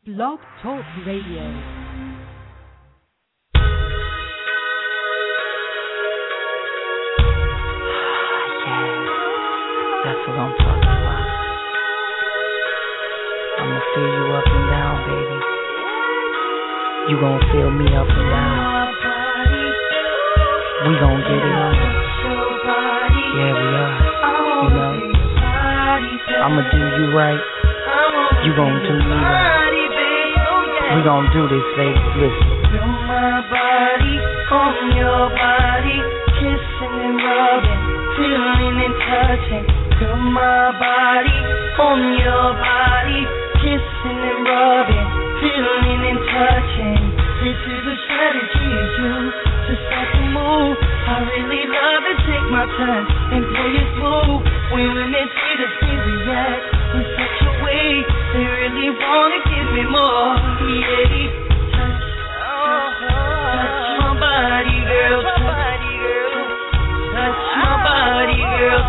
Blog Talk Radio. That's what I'm talking about. I'ma fill you up and down, baby. You gon' fill me up and down. We gon' get it on. Yeah, we are. You know, I'ma do you right. You gon' do me right. We gon' do this, baby. Listen. Feel my body on your body, kissing and rubbing, feeling and touching. Feel my body on your body, kissing and rubbing, feeling and touching. This is a strategy you use to start to move. I really love to take my time and play it smooth. When women see the things we react in such a way, they really wanna give me more. Yeah, touch my body, girl. Touch my body, girl.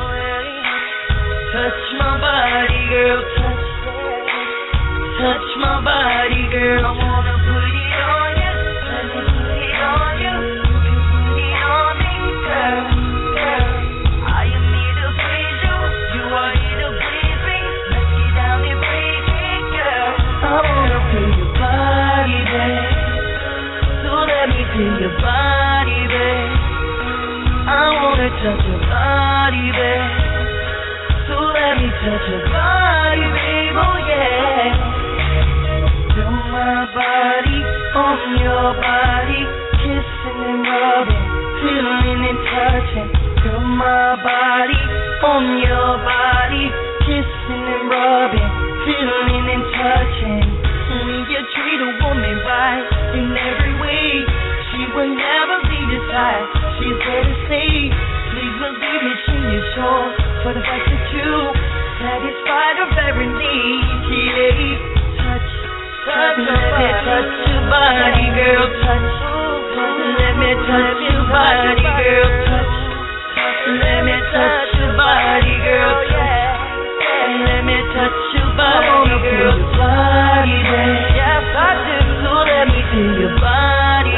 Touch my body, girl. Touch my body, girl. I wanna put it on you. Let me put it on you. You can put it on me, girl. I am here to please you. You are here to please me. Let's get down and break it, girl. I wanna feel your body, babe. So let me feel your body, babe. I wanna touch your body, babe. So let me touch your body, babe. Oh yeah. Feel my body on your body, kissing and rubbing, feeling and touching. Feel my body on your body, kissing and rubbing, feeling and touching. When you treat a woman right in every way, she will never be your side. She's there to stay. Please believe me, she is sure for the fact that you satisfy her very needs. Yeah. Let me touch your body, girl. Let me touch your body, girl. Let me touch your body, girl. Let me touch your body, girl. Yes, I do. So let me feel your body,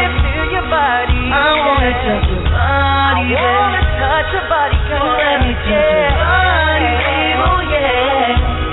I wanna touch your body, girl. So let me touch your body, babe. Oh yeah.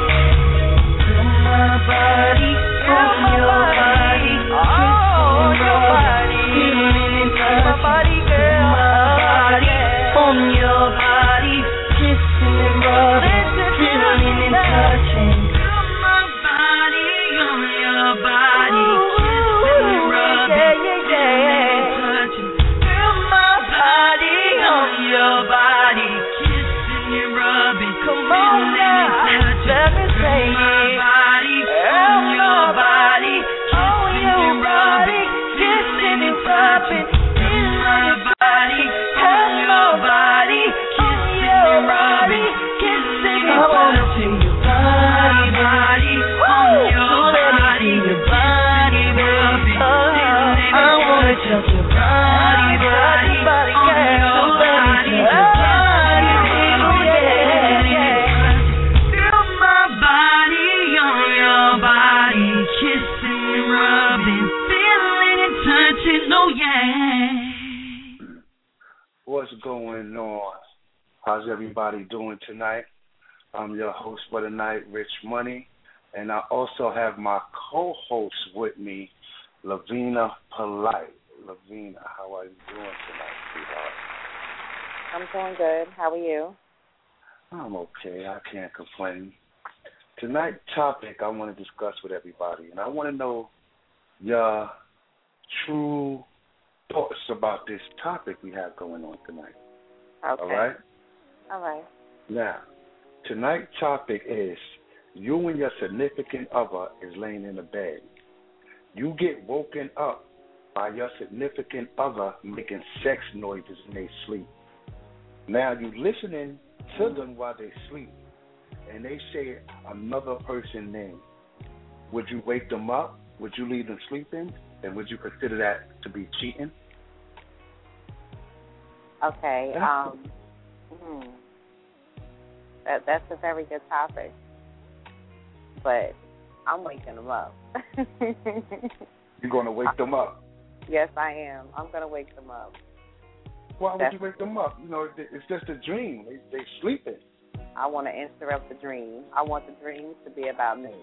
Feel my body. On your body, on your body, feeling inside my body, girl. My body, on your body, kissing and rubbing, feeling and touching. Feel my body on your body, kissing and rubbing, feeling and touching. Feel my body on your body, kissing and rubbing, feeling and touching. Let me say my body on your body, kissing and rubbing, kissing and rubbing. Feel my body on your body, kissing and rubbing, kissing and touching. I wanna feel your body on your body, your body, baby. I wanna touch your body on your body, your body, yeah. Feel my body on your body, kissing and rubbing, feeling and touching, oh yeah. What's going on? How's everybody doing tonight? I'm your host for the night, Rich Money, and I also have my co-host with me, Lavina Polite. Lavina, how are you doing tonight, sweetheart? I'm doing good. How are you? I'm okay. I can't complain. Tonight's topic I want to discuss with everybody, and I want to know your true thoughts about this topic we have going on tonight. Okay. All right? All right. Now, tonight's topic is you and your significant other is laying in the bed. You get woken up by your significant other making sex noises in their sleep. Now, you listening to them while they sleep, and they say another person's name. Would you wake them up? Would you leave them sleeping? And would you consider that to be cheating? Okay. That's a very good topic. But I'm waking them up. You're going to wake them up? Yes, I am. I'm going to wake them up. Why would you wake them up? You know, it's just a dream. They sleeping. I want to interrupt the dream. I want the dream to be about me.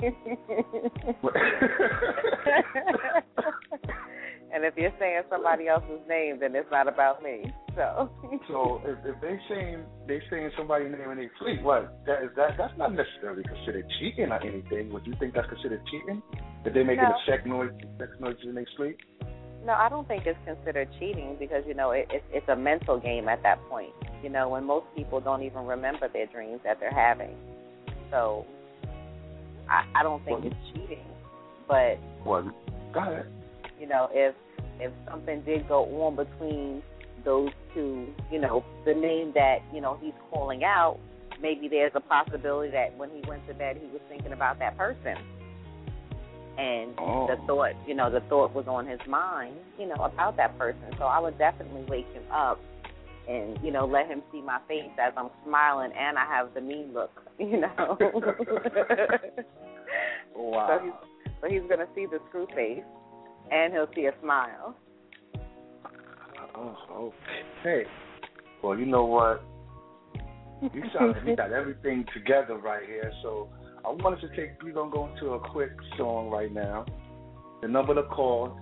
And if you're saying somebody else's name, then it's not about me. So if they saying somebody's name and they sleep, what? That's not necessarily considered cheating or anything. Would you think that's considered cheating? If they making a sex noise when they sleep? No, I don't think it's considered cheating because, you know, it's a mental game at that point, you know, when most people don't even remember their dreams that they're having. So I don't think it's cheating. But, go ahead. You know, if something did go on between those two, you know, the name that, you know, he's calling out, maybe there's a possibility that when he went to bed he was thinking about that person. And the thought was on his mind, you know, about that person. So I would definitely wake him up and, you know, let him see my face as I'm smiling and I have the mean look, you know. Wow. So he's going to see the screw face and he'll see a smile. Oh, okay. Well, you know what? You sound like you got everything together right here, so I wanted to we're going to go into a quick song right now. The number to call,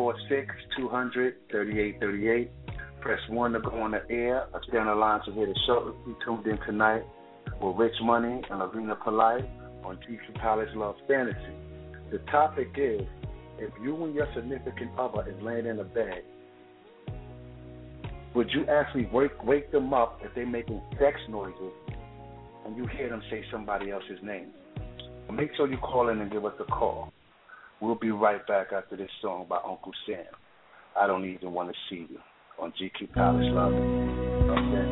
646-200-3838. Press 1 to go on the air. I'll stay on the line to hear the show. You tuned in tonight with Rich Money and Lavina Polite on GQ Palace Love Fantasy. The topic is, if you and your significant other is laying in a bed, would you actually wake them up if they're making sex noises and you hear them say somebody else's name? Make sure you call in and give us a call. We'll be right back after this song by Uncle Sam. I Don't Even Want to See You on GQ Palace Love. Okay.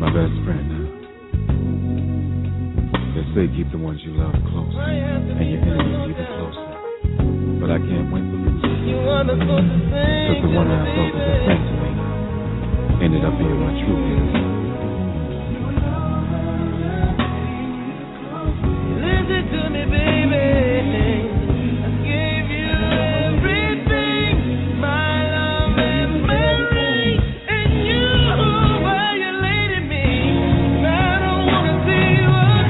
My best friend. They say keep the ones you love close, and your enemies even closer. But I can't win for losing. Because the one I thought was a friend to me ended up being my true enemy. Listen to me, baby. I gave you everything, my love and my ring, and you violated me. I don't wanna see you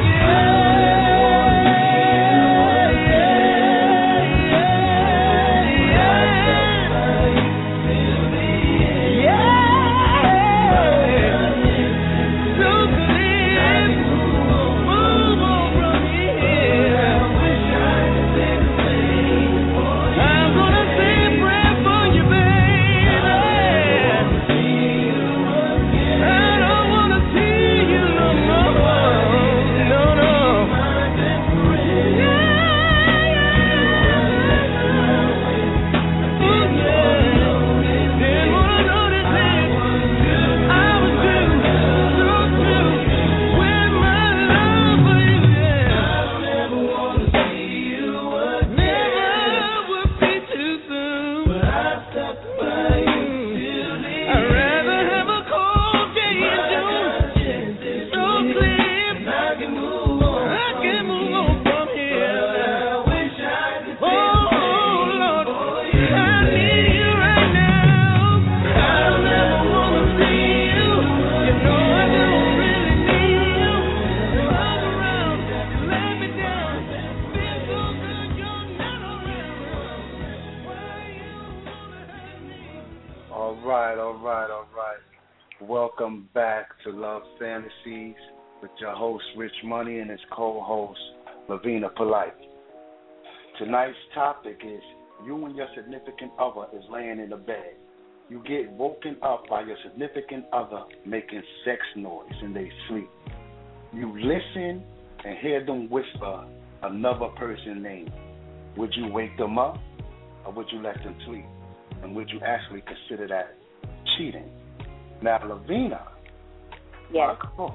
Welcome back to Love Fantasies with your host, Rich Money, and his co-host, Lavina Polite. Tonight's topic is you and your significant other is laying in the bed. You get woken up by your significant other making sex noise in their sleep. You listen and hear them whisper another person's name. Would you wake them up or would you let them sleep? And would you actually consider that cheating? Now, Lavina, yes.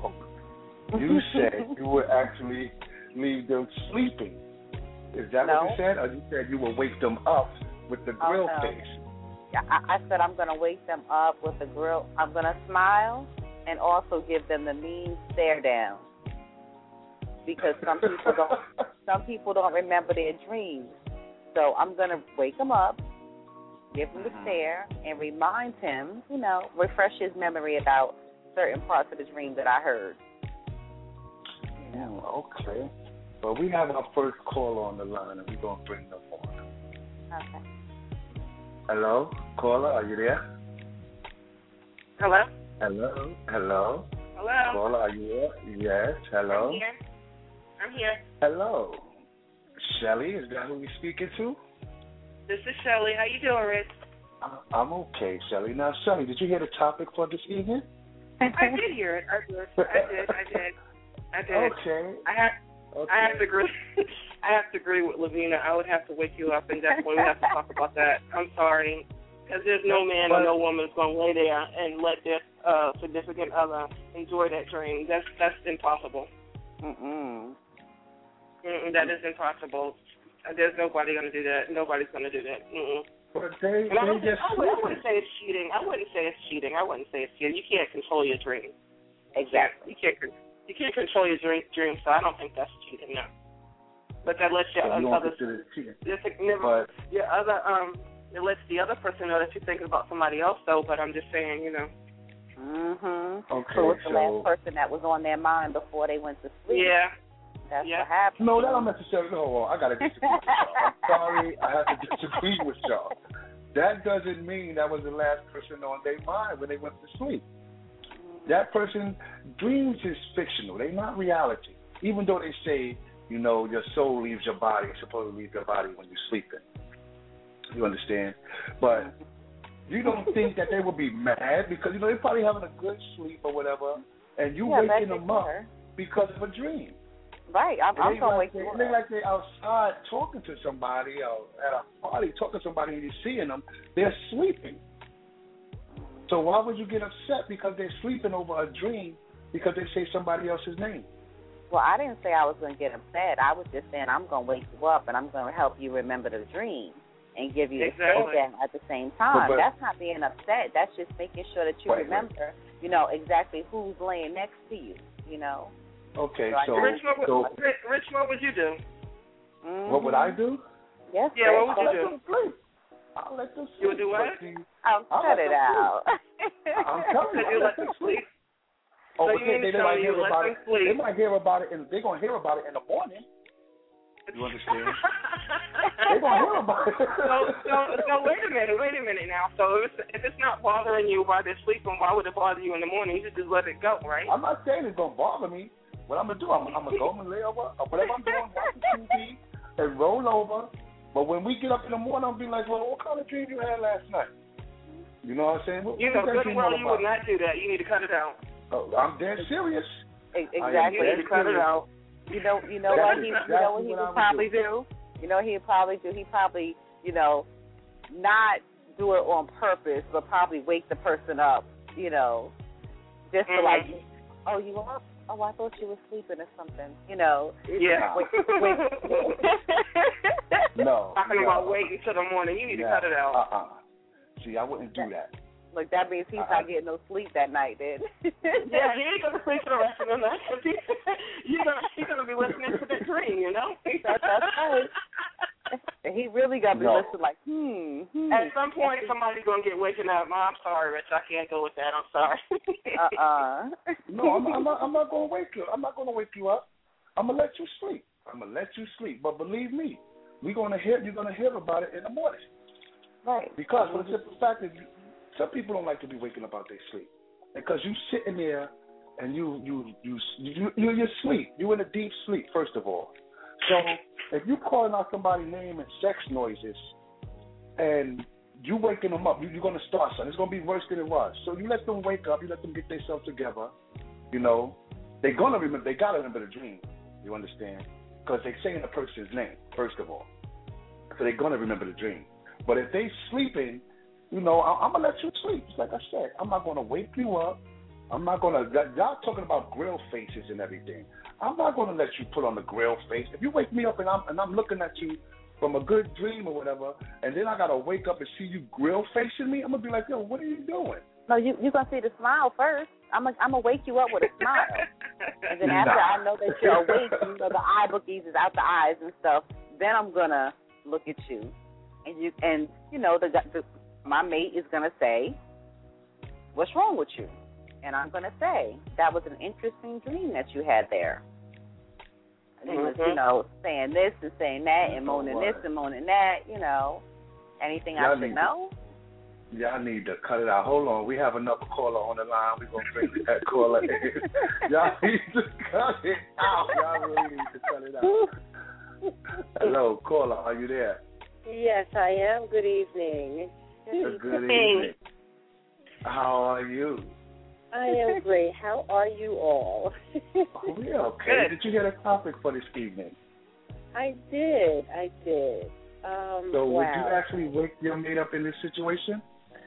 You said you would actually leave them sleeping. Is that what you said? Or you said you would wake them up with the grill face? Yeah, I said I'm going to wake them up with the grill. I'm going to smile and also give them the mean stare down. Because some people don't remember their dreams. So I'm going to wake them up, give him the stare, and remind him, refresh his memory about certain parts of the dream that I heard. Okay. Well, we have our first caller on the line, and we're going to bring them on. Okay. Hello? Caller, are you there? Hello? Hello? Hello? Hello? Caller, are you there? Yes. Hello? I'm here. Hello. Shelly, is that who we're speaking to? This is Shelly. How you doing, Rich? I'm okay, Shelly. Now, Shelly, did you hear the topic for this evening? I did hear it. I did. Okay. I have to agree. I have to agree with Lavina. I would have to wake you up, and definitely we have to talk about that. I'm sorry, because there's no man or no woman that's going to lay there and let their significant other enjoy that dream. That's impossible. That is impossible. There's nobody going to do that. Nobody's going to do that. But I wouldn't say it's cheating. I wouldn't say it's cheating. You can't control your dream. Exactly. You can't control your dream, so I don't think that's cheating, no. But that lets your other, it lets the other person know that you're thinking about somebody else, though. But I'm just saying, Okay. So it's the last person that was on their mind before they went to sleep. Yeah. That's what happened. No, that don't necessarily. No, I got to disagree with y'all. I'm sorry, I have to disagree with y'all. That doesn't mean that was the last person on their mind when they went to sleep. That person, dreams is fictional. They're not reality. Even though they say, your soul leaves your body, it's supposed to leave your body when you're sleeping. You understand? But you don't think that they would be mad because, they're probably having a good sleep or whatever, and you waking them up because of a dream. Right, I'm going to wake you up. They're like they're outside talking to somebody or at a party talking to somebody and you're seeing them. They're sleeping. So why would you get upset because they're sleeping over a dream because they say somebody else's name. Well, I didn't say I was going to get upset. I was just saying I'm going to wake you up and I'm going to help you remember the dream and give you the sleep at the same time. But that's not being upset. That's just making sure that you remember, you know, exactly who's laying next to you, you know. Okay, so Rich, what would you do? Mm-hmm. What would I do? Yes. Yeah, what would you do? I'll let them sleep. You would do what? I'll cut it out. I'm telling you, you let them sleep. Oh, so but they might hear about it. They might hear about it, and they're gonna hear about it in the morning. You understand? They're gonna hear about it. So wait a minute now. So if it's not bothering you while they're sleeping, why would it bother you in the morning? You should just let it go, right? I'm not saying it's gonna bother me. What I'm gonna do, I'm gonna go and lay over, or whatever I'm doing, watch the TV, and roll over. But when we get up in the morning, I'll be like, well, what kind of dream you had last night? You know what I'm saying? You know good and well you would not do that. You need to cut it out. Oh, I'm dead serious. Exactly. You need to cut it out. You know what he would probably do? You know what he'd probably do? He'd probably, you know, not do it on purpose, but probably wake the person up, you know, just to like, oh, you up? Oh, I thought you were sleeping or something, you know. Yeah. Wait. No. Talking about waiting till the morning. You need to cut it out. See, I wouldn't do that. Look, that means he's not getting no sleep that night, then. Yeah, he ain't going to sleep for the rest of the night. He's going to be listening to the dream, you know? That's right. He really got to be listening like, At some point, somebody's going to get waking up. Oh, I'm sorry, Rich. I can't go with that. I'm sorry. No, I'm not going to wake you. I'm not going to wake you up. I'm going to let you sleep. But believe me, you're going to hear about it in the morning. Right. Because for the simple fact that some people don't like to be waking up out their sleep. Because you sitting there and you're asleep. You're in a deep sleep, first of all. So if you calling out somebody's name and sex noises and you waking them up, you're going to start something. It's going to be worse than it was. So you let them wake up. You let them get themselves together. You know, they're going to remember. They got to remember the dream. You understand? Because they're saying the person's name, first of all. So they're going to remember the dream. But if they sleeping, you know, I'm going to let you sleep. Like I said, I'm not going to wake you up. I'm not going to, y'all talking about grill faces and everything. I'm not going to let you put on the grill face. If you wake me up and I'm looking at you from a good dream or whatever, and then I got to wake up and see you grill facing me, I'm going to be like, yo, what are you doing? No, you're going to see the smile first. I'm gonna wake you up with a smile. And then after I know that you're awake, you know, the eye bookies is out the eyes and stuff, then I'm going to look at you. And you know, my mate is going to say, what's wrong with you? And I'm going to say, that was an interesting dream that you had there. And he was, you know, saying this and saying that and moaning this and moaning that, you know. Anything I should know? Y'all need to cut it out. Hold on. We have another caller on the line. We're going to bring that caller in. Y'all need to cut it out. Y'all really need to cut it out. Hello, caller. Are you there? Yes, I am. Good evening. Good evening. How are you? I am great. How are you all? We're okay. Did you get a topic for this evening? I did. So would you actually wake your mate up in this situation?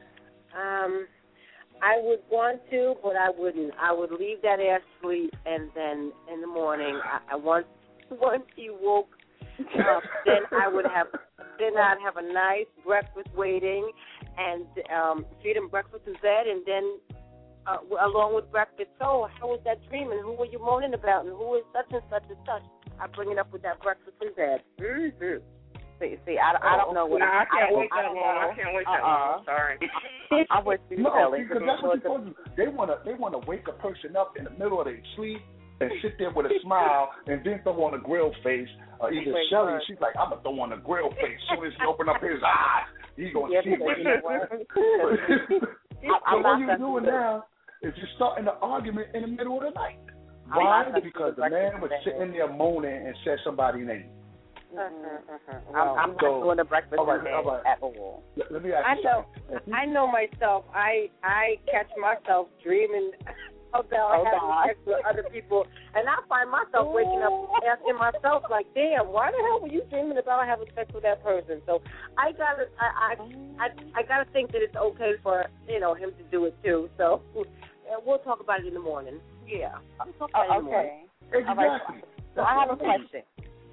I would want to, but I wouldn't. I would leave that ass asleep, and then in the morning, once he woke up, then I'd have a nice breakfast waiting, and feed him breakfast in bed, and then along with breakfast, so how was that dream, and who were you moaning about, and who is such and such and such? I bring it up with that breakfast in bed. Mm-hmm. See, I don't know what I can't wait that long. I can't wait that long. Sorry. I'm with you, No, Kelly. because that's what you told you. They wanna wake a person up in the middle of their sleep and sit there with a smile and then throw on a grill face. Either Shelly, she's like, I'm gonna throw on a grill face. As soon as he open up his eyes, he's gonna see what. So what you're doing now is you're starting an argument in the middle of the night. Why? Because the man was sitting there moaning and said somebody's name. I'm not doing the breakfast at all. Let me ask you something. I know myself. I catch myself dreaming about having sex with other people, and I find myself waking up asking myself, like, damn, why the hell were you dreaming about having sex with that person? So I gotta think that it's okay for him to do it too. So we'll talk about it in the morning. Yeah. Okay. Exactly. All right. So I have a question.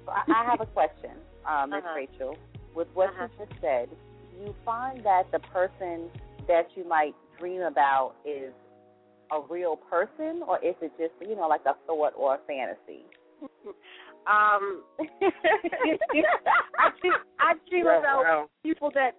Miss Rachel. With what you just said, do you find that the person that you might dream about is a real person, or is it just, like a thought or a fantasy? I dream about people that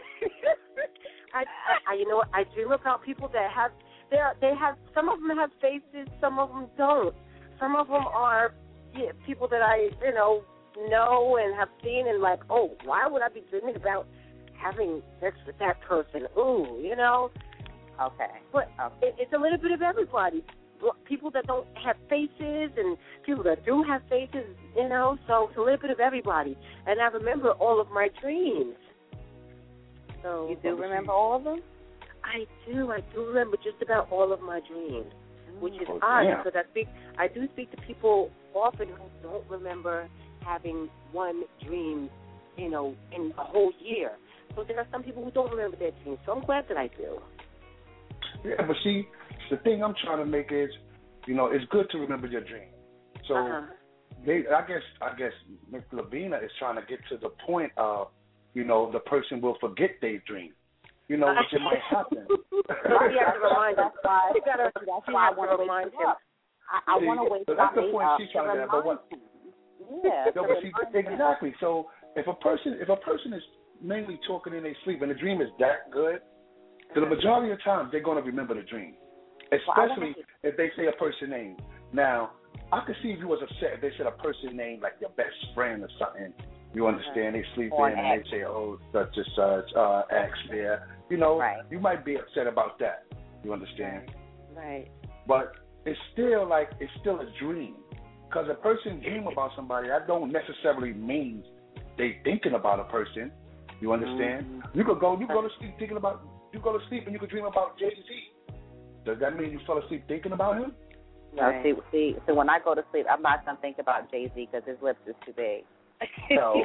I dream about people that have some of them have faces, some of them don't. Some of them are people that I know and have seen and like, oh, why would I be dreaming about having sex with that person? Ooh, Okay. But it's a little bit of everybody. People that don't have faces and people that do have faces, so it's a little bit of everybody. And I remember all of my dreams. So you do remember all of them? I do remember just about all of my dreams, which is odd because I do speak to people often who don't remember having one dream, in a whole year. So there are some people who don't remember their dreams. So I'm glad that I do. Yeah, but see, the thing I'm trying to make is, it's good to remember your dream. So I guess Ms. Lavina is trying to get to the point of, the person will forget their dream. Which it might happen. You have to remind us. That's why I want to remind him. I want to wake up. That's the point she's trying to get. But what? Yeah. No, but see, exactly. So if a person is mainly talking in their sleep and the dream is that good, so the majority of the time they're going to remember the dream, especially if they say a person name. Now, I could see if you was upset if they said a person name like your best friend or something. You understand? They sleep in and they say, oh, such and such, X there. You might be upset about that. You understand? Right. But it's still a dream. Because a person dream about somebody, that don't necessarily mean they thinking about a person. You understand? Mm-hmm. You go to sleep thinking about. You go to sleep and you could dream about Jay-Z. Does that mean you fell asleep thinking about him? No. See. So when I go to sleep, I'm not gonna think about Jay-Z because his lips is too big. So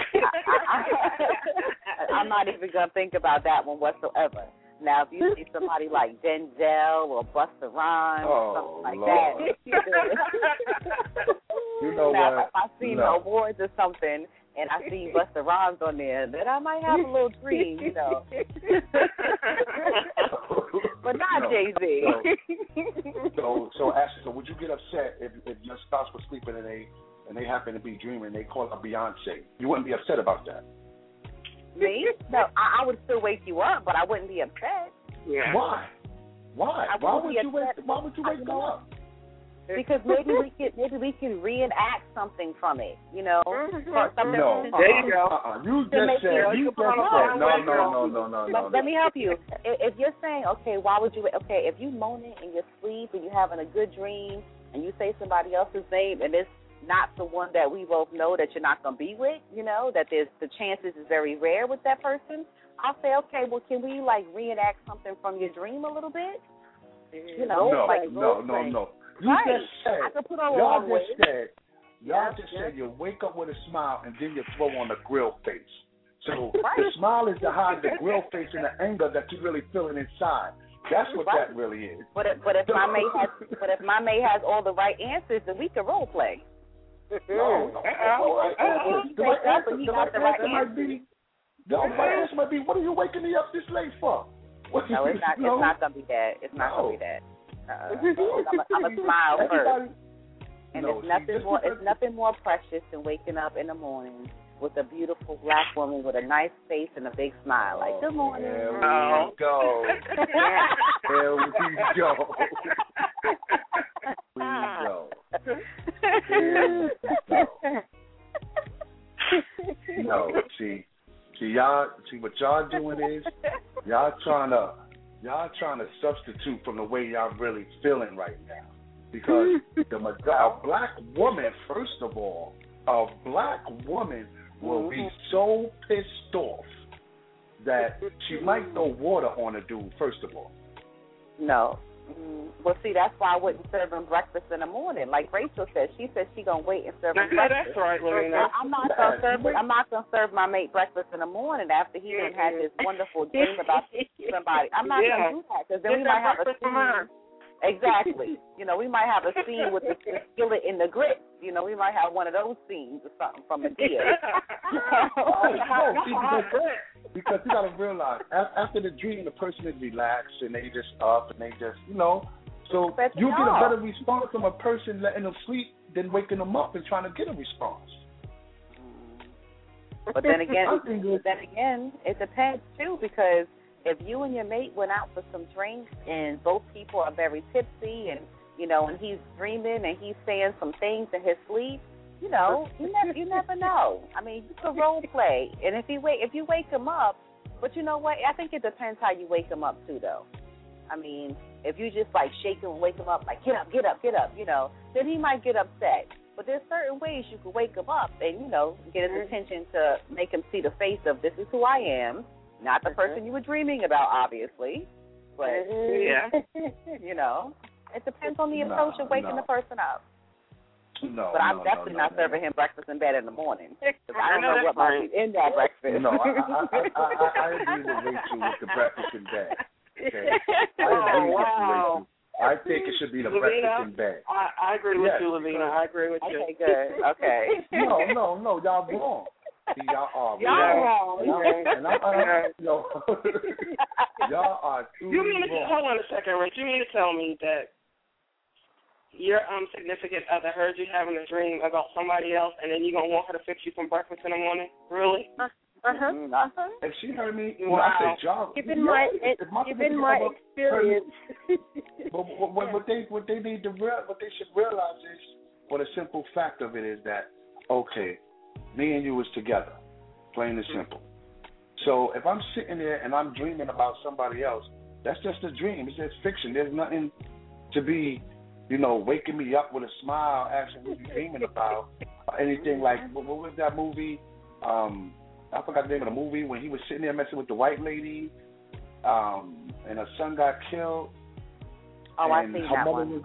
I'm not even gonna think about that one whatsoever. Now, if you see somebody like Denzel or Busta Rhymes or something like Lord. that, you know now, what? If I see awards or something and I see Busta Rhymes on there, then I might have a little dream, But not Jay-Z. So Ashley, so would you get upset if your spouse was sleeping and they happen to be dreaming and they call her Beyonce? You wouldn't be upset about that? Me? No, I would still wake you up, but I wouldn't be upset. Yeah. Why? Why would you wake them up? Because maybe we can reenact something from it, No. There you go. You just said. No. Let me help you. If you're saying, okay, why would you? Okay, if you moaning in your sleep and you're having a good dream and you say somebody else's name and it's not the one that we both know that you're not going to be with, that there's the chances is very rare with that person, I'll say, okay, well, can we reenact something from your dream a little bit? No. You just said, y'all just said you wake up with a smile and then you throw on a grill face. So the smile is to hide the grill face and the anger that you're really feeling inside. That's what that really is. But if my mate has all the right answers, then we can role play. No. The right answer might be, what are you waking me up this late for? No, it's not gonna be that. It's not gonna be that. I'm a smile first. And it's nothing more precious than waking up in the morning with a beautiful black woman with a nice face and a big smile. Like, good morning. There we go. No, see what y'all doing is y'all trying to substitute from the way y'all really feeling right now. Because a black woman, first of all, will be so pissed off that she might throw water on a dude, first of all. No. Well, see, that's why I wouldn't serve him breakfast in the morning. Like Rachel said, she said she gonna wait and serve him breakfast. That's right, Lorena. I'm not gonna serve my mate breakfast in the morning after he had this wonderful dream about somebody. I'm not gonna do that because then we might have a scene. Exactly. You know, we might have a scene with the skillet in the grits. You know, we might have one of those scenes or something from Medea. Because you got to realize, after the dream, the person is relaxed and they just up and they just, you know. So you get a better response from a person letting them sleep than waking them up and trying to get a response. But then again, it depends too, because if you and your mate went out for some drinks and both people are very tipsy and, you know, and he's dreaming and he's saying some things in his sleep, you know, you never know. I mean, you could role play. And if you wake him up, but you know what? I think it depends how you wake him up too, though. I mean, if you just like shake him and wake him up, like get up, you know, then he might get upset. But there's certain ways you could wake him up and, you know, get his attention to make him see the face of this is who I am. Not the person you were dreaming about, obviously, but, you know, it depends on the approach of waking the person up. But I'm definitely not serving him breakfast in bed in the morning, because I don't know what might be in that breakfast. No, I agree with Rachel with the breakfast in bed. Okay? I think it should be the breakfast in bed. I agree with you, Lavina. I agree with you. Okay, good. Okay. No, y'all wrong. See, y'all are wrong. Y'all are too wrong. Hold on a second, Rich. You mean to tell me that your significant other heard you having a dream about somebody else, and then you're going to want her to fix you some breakfast in the morning? Really? If she heard me, I said, y'all. Given my experience. But what they need to what they should realize is, the simple fact of it is that, okay, me and you was together, plain and simple. So if I'm sitting there and I'm dreaming about somebody else, that's just a dream. It's just fiction. There's nothing to be, you know, waking me up with a smile, asking what you're dreaming about, or anything like, what was that movie? I forgot the name of the movie, when he was sitting there messing with the white lady, and her son got killed. Oh, I see that one.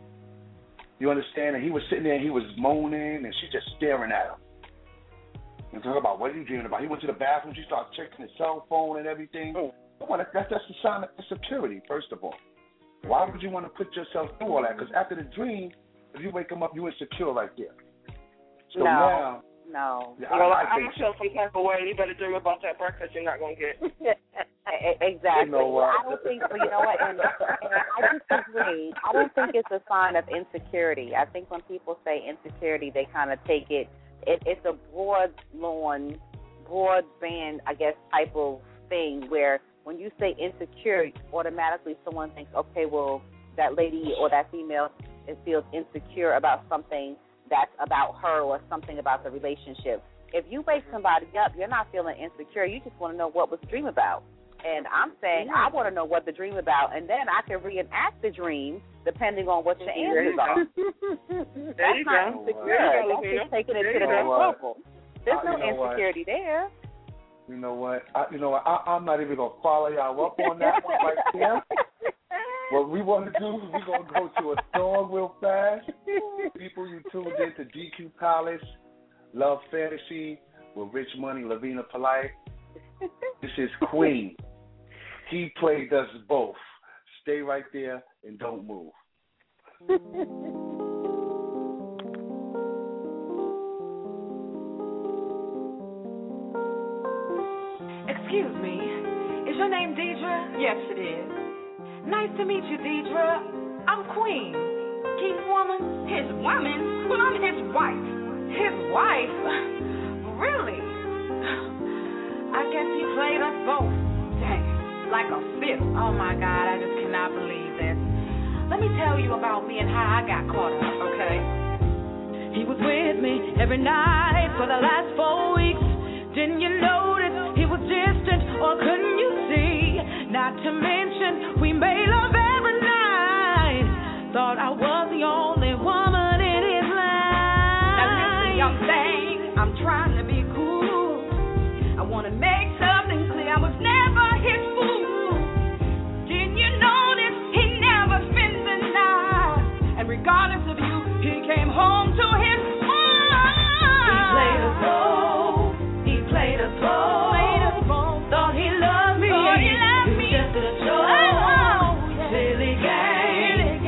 You understand? And he was sitting there and he was moaning, and she just staring at him. And talking about, what are you dreaming about? He went to the bathroom, she started checking his cell phone and everything. Come on, that's a sign of insecurity, first of all. Why would you want to put yourself through all that? Because after the dream, if you wake him up, you're insecure right there. So now... No. Well, I feel some type of way. You better dream about that breakfast you're not going to get. Exactly. You know what? I don't think, you know what, and I disagree. I don't think it's a sign of insecurity. I think when people say insecurity, they kind of take it's a broadband, I guess, type of thing where when you say insecure, automatically someone thinks, okay, well, that lady or that female feels insecure about something that's about her or something about the relationship. If you wake somebody up, you're not feeling insecure. You just want to know what was the dream about. And I'm saying I want to know what the dream about, and then I can reenact the dream depending on what your answers are. That's not insecure. That's just taking it to the next level. There's no insecurity there. You know what? I'm not even going to follow y'all up on that one right there. What we want to do is we're going to go to a song real fast. People, you tuned in to DQ Palace, Love Fantasy, with Rich Money, Lavina Polite. This is Queen. He played us both. Stay right there and don't move. Excuse me, is your name Deidre? Yes, it is. Nice to meet you, Deidre. I'm Queen. Keith's woman? His woman? Well, I'm his wife. His wife? Really? I guess he played us both. Dang, like a fiddle. Oh, my God, I just cannot believe this. Let me tell you about me and how I got caught up, okay? He was with me every night for the last 4 weeks. Didn't you notice he was distant, or couldn't you see? Not to mention, we made love every night. Thought I was the only woman in his life. Now listen, young thing, I'm trying to be cool. I want to make something clear, I was never his fool. Didn't you notice he never spent the night? And regardless of you, he came home to his wife. He played a role. He played a role. Thought he loved me. Just a joke. Silly game.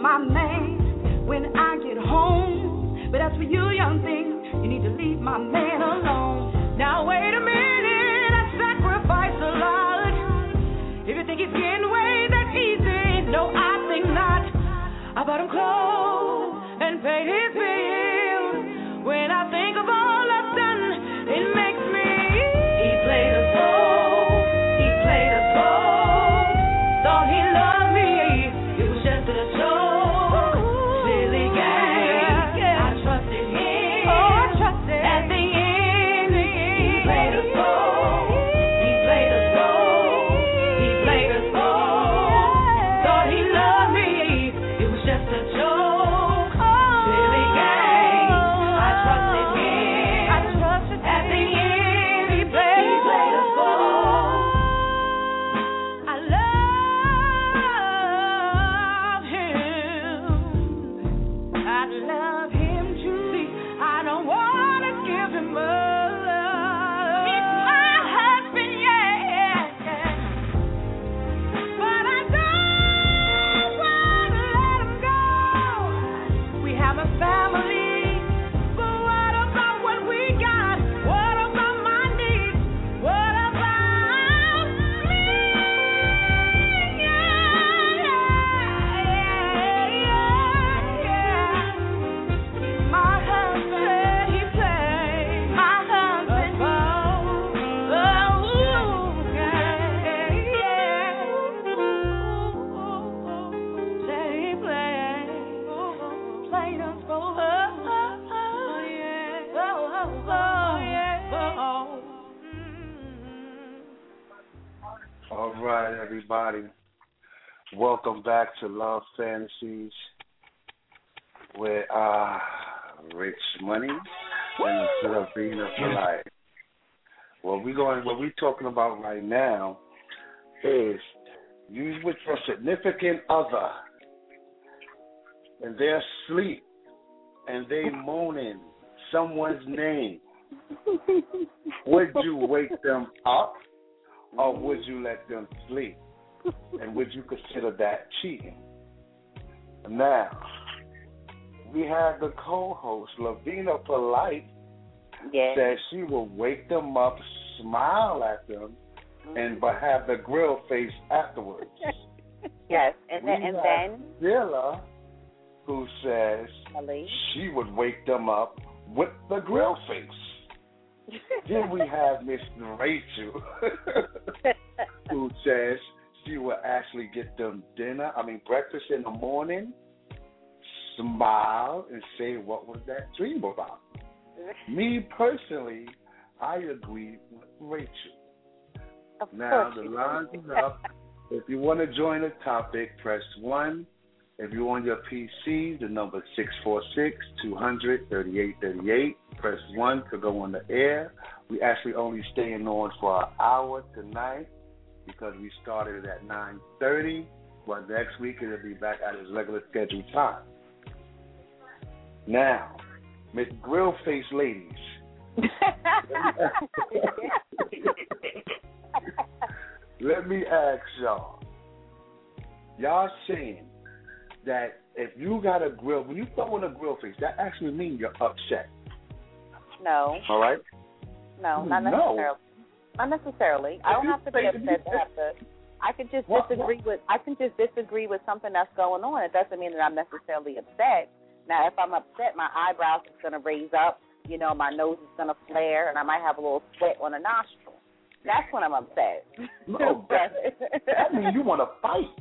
my man when I get home. But as for you, young thing, you need to leave my man alone. Now wait a minute, I sacrifice a lot. If you think he's getting away that easy, no, I think not. I bought him clothes and paid his bills. When I think of all I've done, it makes me. He played a song, he played a song. Thought he loved me, it was just a joke. Silly game, I trusted him. Oh, I trusted. At the end, he played a song, he played a song, he played a song. Thought he loved me, it was just a joke. Silly game, I trusted him. I trusted. At the end, he played a song. I love him truly. I don't want to give him up. He's my husband, yeah. But I don't want to let him go. We have a family, but what about what we got? What about my needs? What about me? My husband, he played. My husband, said he played us both. All right, everybody. Welcome back to Love Fantasies with Rich Money and Lavina for Life. What we're talking about right now is you with your significant other and they're asleep and they moaning someone's name. Would you wake them up or would you let them sleep? And would you consider that cheating? Now, we have the co-host, Lavina Polite, says she will wake them up, smile at them, but have the grill face afterwards. Yes, and then Zilla, who says she would wake them up with the grill face. Then we have Miss Rachel, who says she will actually get them breakfast in the morning, smile, and say, what was that dream about? Me personally, I agree with Rachel. Now, the lines is up. If you want to join the topic, press 1. If you're on your PC, the number is 646-200-3838. Press 1 to go on the air. We actually only staying on for an hour tonight because we started at 9:30. But next week it'll be back at its regular scheduled time. Now, Miss Grill Face ladies. Let me ask y'all. Y'all saying that if you got a grill, when you throw in a grill face, that actually means you're upset. No. All right? No, not necessarily. No. Not necessarily. I don't have to be upset to have to. I can just disagree with something that's going on. It doesn't mean that I'm necessarily upset. Now, if I'm upset, my eyebrows is going to raise up. You know, my nose is going to flare, and I might have a little sweat on the nostril. That's when I'm upset. No, that means you want to fight.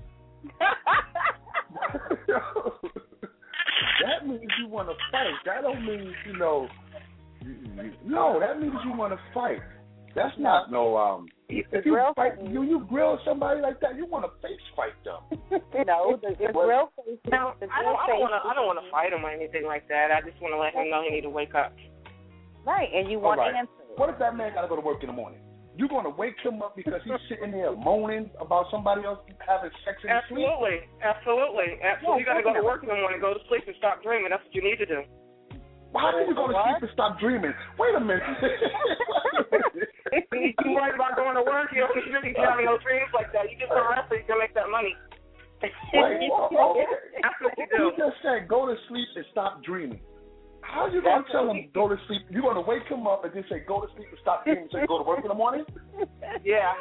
That means you want to fight. That don't mean, no, that means you want to fight. That's not if you fight, you grill somebody like that, you want to face fight them. No, the grill face. No, I don't want to fight him or anything like that. I just want to let him know he need to wake up. Right, and you want answers. What if that man got to go to work in the morning? You going to wake him up because he's sitting there moaning about somebody else having sex in his sleep? Absolutely. Yeah, you got to go to work in the morning, go to sleep, and stop dreaming. That's what you need to do. Why did you go to sleep and stop dreaming? Wait a minute. You worried about going to work? You don't need to be having no dreams like that. You just go rest so you can make that money. Wait, okay. That's what you You do. just said go to sleep and stop dreaming. How you going to tell him go to sleep? You're going to wake him up and then say go to sleep and stop dreaming so you go to work in the morning? Yeah.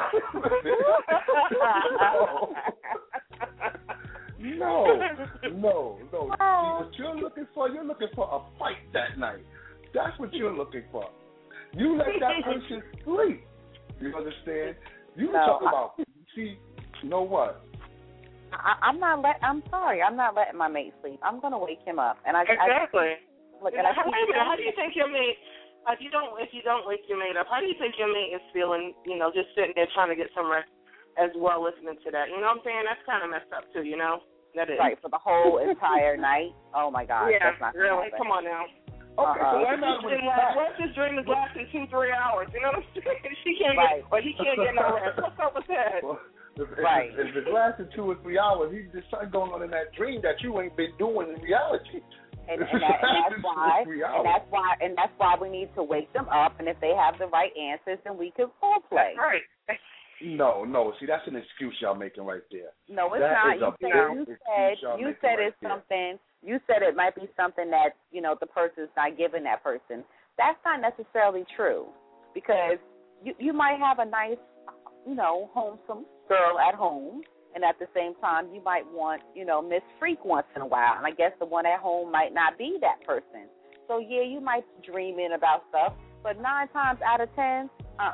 No. See, what you're looking for a fight that night. That's what you're looking for. You let that person sleep. You understand? You talk about, see, you know what? I'm sorry. I'm not letting my mate sleep. I'm going to wake him up. And Exactly. Look, and how do you think your mate, if you don't wake your mate up, how do you think your mate is feeling, just sitting there trying to get some rest as well listening to that? You know what I'm saying? That's kind of messed up too, That is. Right, for the whole entire night? Oh, my God. Yeah, that's not really. happen. Come on now. Okay, so why not when What if this dream is lasting 2-3 hours? You know what I'm saying? She can't get, or he can't get no rest. What's up with that? Well, if it lasted 2 or 3 hours, there's something going on in that dream that you ain't been doing in reality. And that's why we need to wake them up, and if they have the right answers, then we can foreplay. Right. No. See, that's an excuse y'all making right there. No, it's that not. You said it's something. You said it might be something that the person's not giving that person. That's not necessarily true, because you might have a nice, wholesome girl at home. And at the same time, you might want, Miss Freak once in a while. And I guess the one at home might not be that person. So, yeah, you might dream in about stuff. But 9 times out of 10,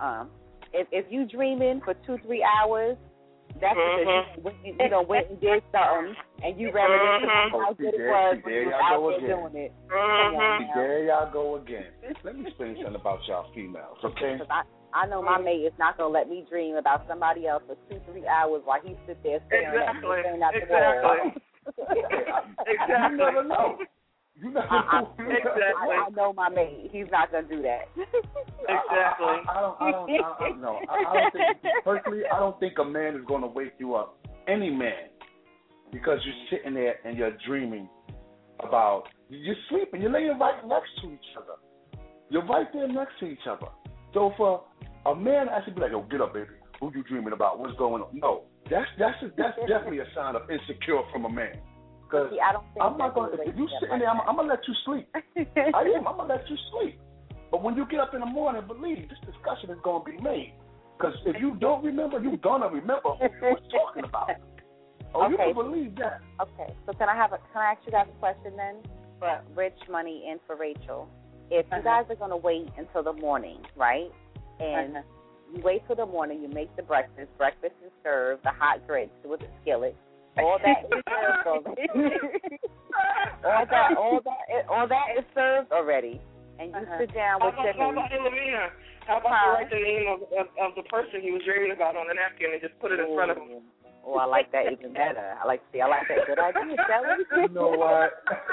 If you dreaming for 2-3 hours, that's because you went and did something, and you reminisced how good it was when you were out there doing it. There y'all go again. Let me explain something about y'all females, okay? I know my mate is not going to let me dream about somebody else for 2-3 hours while he sits there staring at the wall. You never know. Exactly. I know my mate. He's not going to do that. Exactly. I don't think, personally, I don't think a man is going to wake you up. Any man. Because you're sitting there and you're dreaming about, you're sleeping. You're laying right next to each other. You're right there next to each other. So for a man to actually be like, yo, get up, baby. Who you dreaming about? What's going on? No. That's definitely a sign of insecure from a man. Because I'm not going to, if you sitting there, I'm going to let you sleep. I'm going to let you sleep. But when you get up in the morning, believe this discussion is going to be made. Because if you don't remember, you're going to remember who you was talking about. You can believe that. Okay, so can I ask you guys a question then? For Rich, Money, and for Rachel. If you guys are going to wait until the morning, right? And you wait till the morning, you make the breakfast. Breakfast is served, the hot grits with the skillet. All that is served already. all that is served already. And you sit down with your How about Lavina? How about you write the name of the person he was dreaming about on the napkin and just put it in front of him? Oh, I like that even better. I like that. Good idea, Shelly. You know what?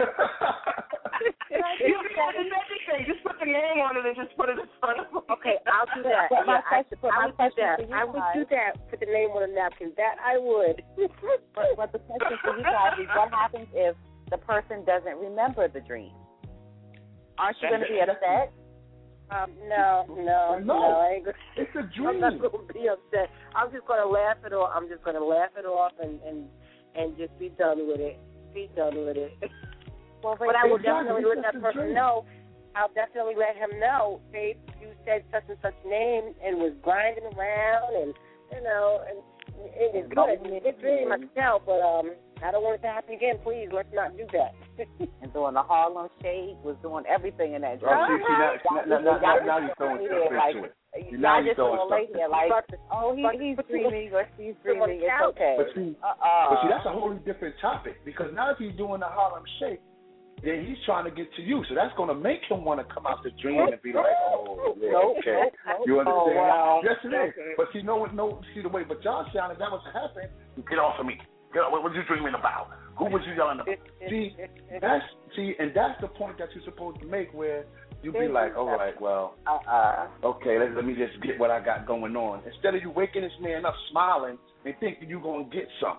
Just put the name on it and just put it in front of him. Okay, I'll do that. I would do that. Put the name on the napkin. That I would. But the question for you guys is, what happens if the person doesn't remember the dream? Aren't you going to be upset? No. I ain't gonna, it's a dream. I'm not going to be upset. I'm just going to laugh it off. I'm just going to laugh it off and just be done with it. Well, but I will definitely let that person know. I'll definitely let him know, babe, you said such and such name and was grinding around and it is good. It's dream myself, but I don't want it to happen again. Please, let's not do that. And doing the Harlem Shake, was doing everything in that dream. Now you're throwing stuff into it. Now you're throwing stuff into it. He's dreaming or she's dreaming. It's okay. But see, that's a wholly different topic, because now if he's doing the Harlem Shake, then he's trying to get to you. So that's going to make him want to come out the dream and be like, okay. You understand? Oh, wow. Yes, it is. But see, see the way, but y'all sounded, that was happening. Get off of me. Get off. What were you dreaming about? Who was you yelling about? And that's the point that you're supposed to make, where you be like, all right, well, okay, let me just get what I got going on. Instead of you waking this man up smiling and thinking you're going to get something.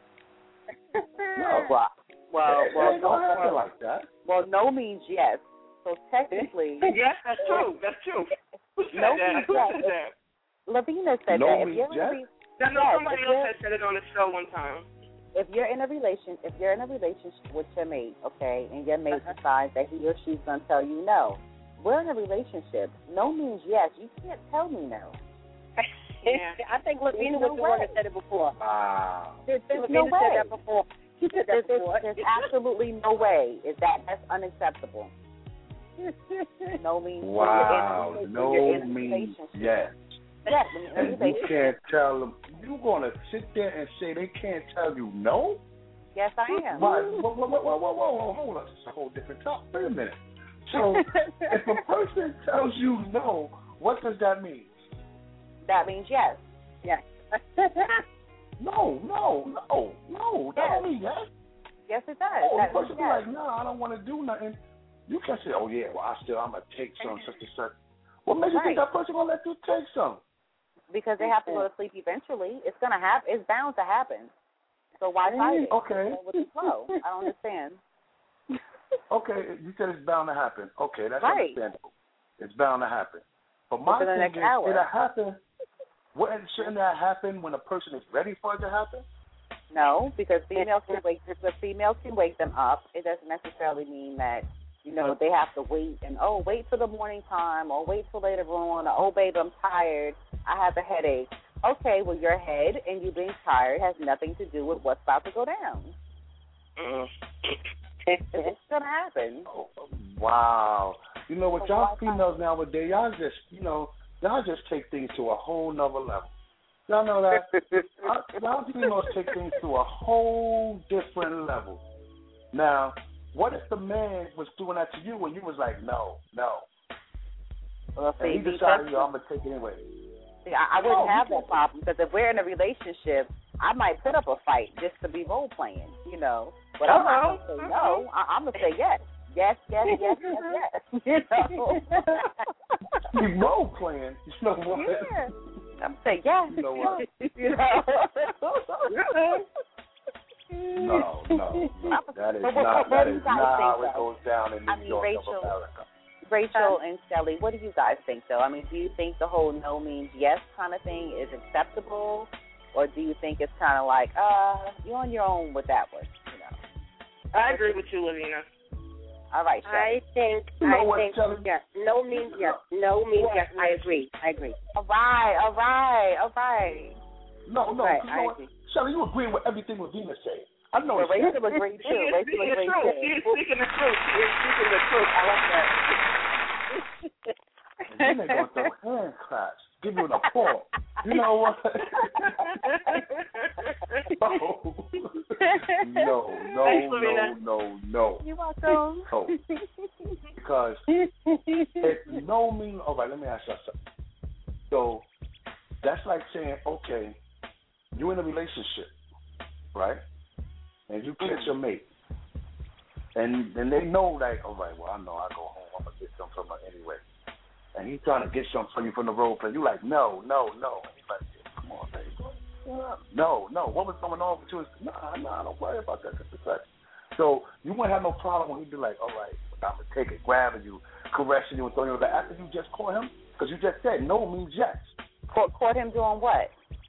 Like that. Well, no means yes. So technically, yes, that's true. No means yes. Lavina said no that. Means yes? Somebody else had said it on the show one time. if you're in a relationship with your mate, okay, and your mate decides that he or she's gonna tell you no, we're in a relationship. No means yes. You can't tell me no. Yeah. I think Lavina was the one that said it before. Wow. There's Lavina no way. said that before. She said that before. There's absolutely no way. That's unacceptable. No means wow. Yes. No means yes. Yes. And you can't tell them. You're gonna sit there and say they can't tell you no? Yes, I am. Right. Whoa, hold on. It's a whole different topic. Wait a minute. So, if a person tells you no, what does that mean? That means yes. Yes. No. That don't mean yes. Yes, it does. Oh, That the person means be yes. like, no, I don't want to do nothing. You can say, oh, yeah, well, I'm going to take some, such and such. What makes you think that person going to let you take some? Because they have to go to sleep eventually. It's going to happen. It's bound to happen. So why fight it? Okay. Go with the flow. I don't understand. Okay, you said it's bound to happen. Okay, that's right. understandable. It's bound to happen. But my Within the thing next is, hour. shouldn't that happen when a person is ready for it to happen? No, because females can wake them up. It doesn't necessarily mean that, they have to wait and wait till the morning time or wait till later on or babe, I'm tired, I have a headache. Okay, well your head and you being tired has nothing to do with what's about to go down. It's gonna happen. Oh, wow. You know what, y'all females nowadays, y'all just take things to a whole nother level. Y'all know that? Y'all females take things to a whole different level. Now, what if the man was doing that to you when you was like, no? Well, and he decided, I'm going to take it anyway. See, I wouldn't have that problem because if we're in a relationship, I might put up a fight just to be role playing, But I'm not going to say no. I'm going to say yes. Yes. You role playing. You know what? Yeah. I'm saying yes. You know what? No. That is not how it goes down in New York of America. Rachel and Shelly, what do you guys think, though? I mean, do you think the whole no means yes kind of thing is acceptable? Or do you think it's kind of like, you're on your own with that one, I agree with you, Lavina. All right, Shelly. I think yes. No means yes. No means yes. I agree. All right. No. Right, You know what? Shelly, you agree with everything Lavina said. I know it's Rachel agreed too. She's speaking the truth. I like that. Then they're going to throw hand claps, give you an applause. You know what? No. You're welcome. No. Because if no means, all right, let me ask you something. So that's like saying, okay, you're in a relationship, right? And you catch your mate. And they know, like, all right, well, I know I go home, I'm going to get something from her anyway. And he's trying to get something from you from the role play. You like, no. And he's like, come on, baby. No. What was going on with you? Nah, don't worry about that. So you wouldn't have no problem when he'd be like, all right, I'm going to take it, grabbing you, caressing you, and throwing you back. After you just caught him, because you just said no means yes. Caught him doing what?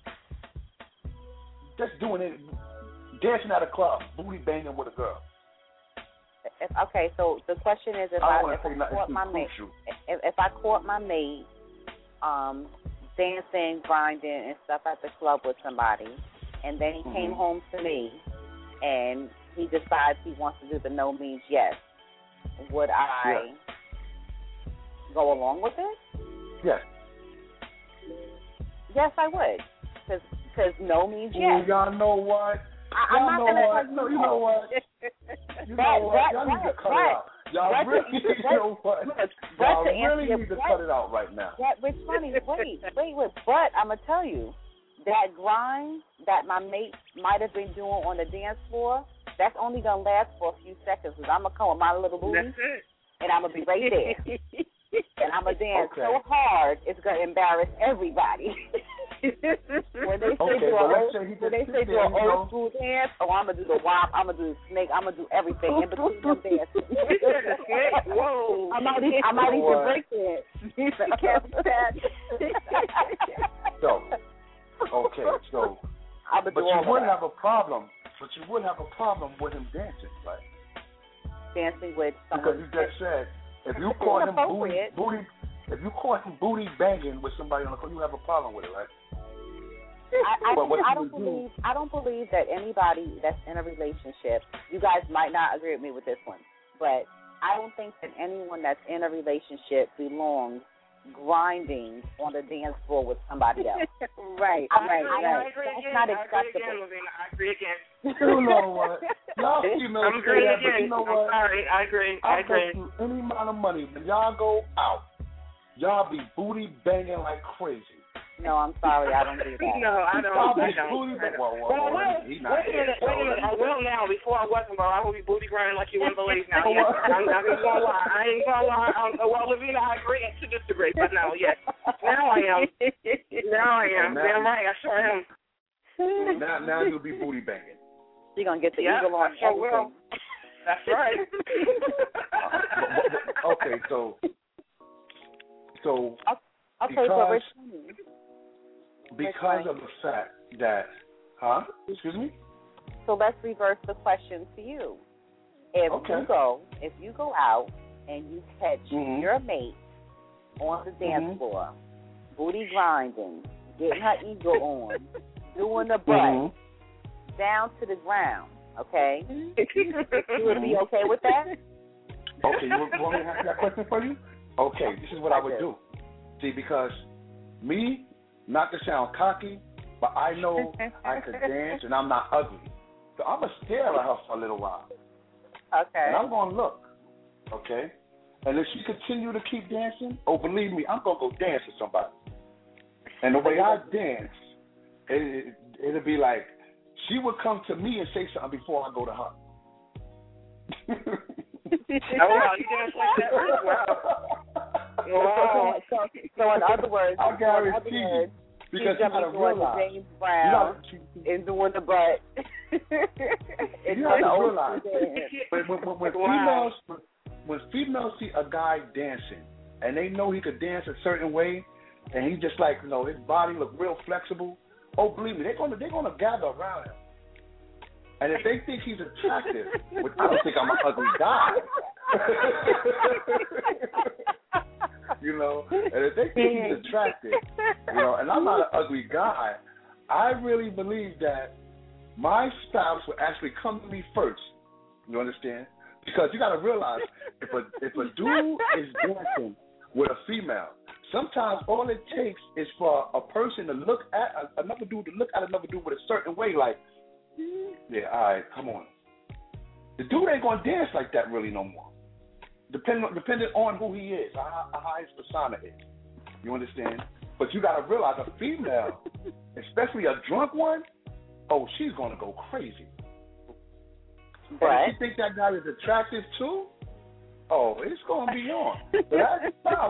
Just doing it, dancing at a club, booty banging with a girl. Okay, so the question is, if I caught my mate dancing, grinding, and stuff at the club with somebody, and then he came home to me, and he decides he wants to do the no means yes, would I go along with it? Yes. Yes, I would, because no means yes. Y'all know what? I'm not going to tell you. No, you know what? Y'all need to cut it out. Y'all really need to cut it out right now. It's funny. Wait. But I'm going to tell you, that grind that my mate might have been doing on the dance floor, that's only going to last for a few seconds because I'm going to come with my little booty, and I'm going to be right there. And I'm going to dance so hard, it's going to embarrass everybody. When they say do an old school dance, I'm gonna do the wop, I'm gonna do the snake, I'm gonna do everything in between them dances. Whoa! I might even break it. So, but you wouldn't have a problem. But she would have a problem with him dancing, right? Dancing with because someone. you just said if you caught him booty banging with somebody on the court, you have a problem with it, right? I don't believe that anybody that's in a relationship, you guys might not agree with me with this one, but I don't think that anyone that's in a relationship belongs grinding on the dance floor with somebody else. Right. I agree That's again. not I acceptable. agree again. You know what? Y'all females I'm agreeing say that, but again. you know I'm what? sorry. I agree. I'll bet you any amount of money when y'all go out, y'all be booty banging like crazy. No, I'm sorry, I don't do that. No, I don't. Y'all be I don't. booty banging. Wait a minute. I will now. Before I wasn't, but I will be booty grinding like you wouldn't believe now. Yes, I'm not even gonna lie. I ain't gonna lie. Well, Lavina, I agree to disagree, but no, yes. Now I am. Damn right, I sure am. Now you'll be booty banging. You're gonna get the eagle on everything. Will. That's right. Okay, so because of the fact that, excuse me? So let's reverse the question to you. If you go out and you catch your mate on the dance floor, booty grinding, getting her ego on, doing the butt, down to the ground, okay? You would be okay with that? Okay, you want me to answer that question for you? Okay, this is what I would do. See, because me, not to sound cocky, but I know I could dance and I'm not ugly. So I'm going to stare at her for a little while. Okay. And I'm going to look, okay? And if she continue to keep dancing, believe me, I'm going to go dance with somebody. And the way I dance, it'll be like she would come to me and say something before I go to her. Oh, wow, you dance like that? Wow. So in other words, I guarantee you, because you gotta realize, James Brown is doing the butt. You have to realize, when females see a guy dancing and they know he could dance a certain way, and he just like, his body look real flexible. Believe me, they're gonna gather around him. And if they think he's attractive, which I don't think I'm an ugly guy, and if they think he's attractive, and I'm not an ugly guy, I really believe that my spouse would actually come to me first. You understand? Because you got to realize, if a dude is dancing with a female, sometimes all it takes is for a person to look at another dude with a certain way, like, yeah, all right, come on. The dude ain't gonna dance like that really no more. Depending on who he is, how his persona is. You understand? But you gotta realize, a female, especially a drunk one, she's gonna go crazy. But if you think that guy is attractive too, it's gonna be on. That's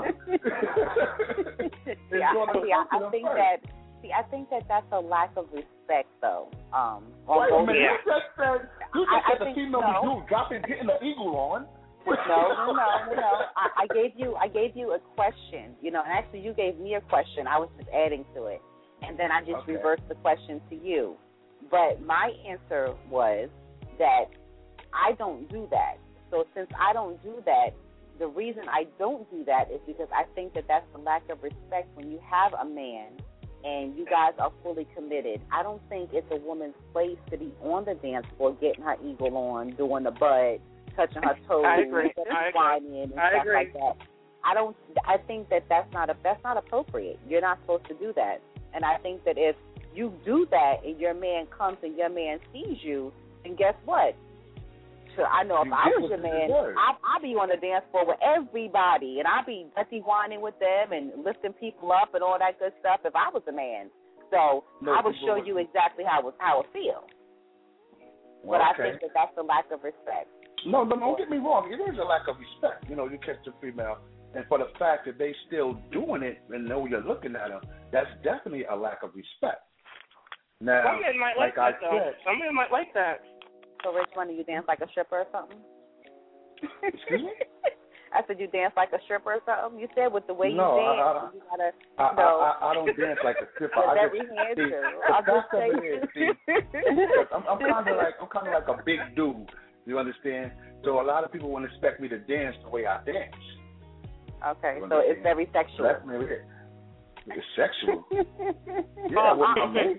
I think that's a lack of respect, though. Wait a minute, you just said the female getting the eagle on. No. I gave you a question, and actually you gave me a question. I was just adding to it, and then I just reversed the question to you. But my answer was that I don't do that. So since I don't do that, the reason I don't do that is because I think that that's a lack of respect when you have a man and you guys are fully committed. I don't think it's a woman's place to be on the dance floor getting her eagle on, doing the butt, touching her toes, whining and stuff like that. I think that that's not appropriate. You're not supposed to do that. And I think that if you do that and your man comes and your man sees you, then guess what? I know if I was your man, I'd be on the dance floor with everybody, and I'd be whining with them and lifting people up and all that good stuff if I was a man. So I would show you exactly how it feels. But I think that that's a lack of respect. No, don't get me wrong. It is a lack of respect. You catch the female, and for the fact that they still doing it and know you're looking at them, that's definitely a lack of respect. Now, some men might like that, though. Some men might like that. So, Rich, when do you dance like a stripper or something? Excuse me? I said you dance like a stripper or something. You said with the way you No, dance, you gotta. I don't dance like a stripper. I every just hand see, too. I'll just say. I'm kind of like a big dude. You understand? So a lot of people won't expect me to dance the way I dance. Okay, so it's very sexual. So that's maybe it. It's sexual. Yeah, with my mate.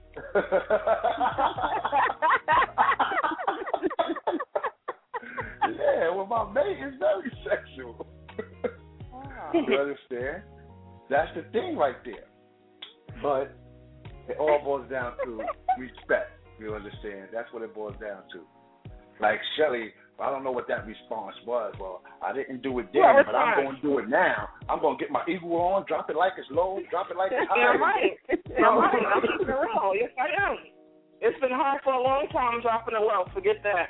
Yeah, with my mate, it's very sexual. You understand? That's the thing right there. But it all boils down to respect. You understand? That's what it boils down to. Like Shelly, I don't know what that response was. Well, I didn't do it then, but I'm going to do it now. I'm going to get my eagle on, drop it like it's low, drop it like it's high. You're right. You're right. I'm keeping it real. Yes, I am. It's been hard for a long time dropping it low. Forget that.